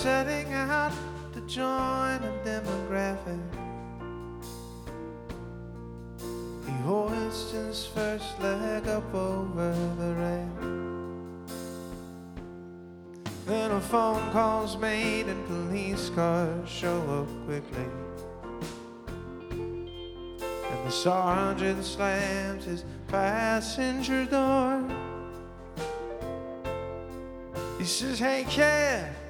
setting out to join a demographic. He hoists his first leg up over the rail. Then a phone call's made and police cars show up quickly. And the sergeant slams his passenger door. He says, "Hey kid,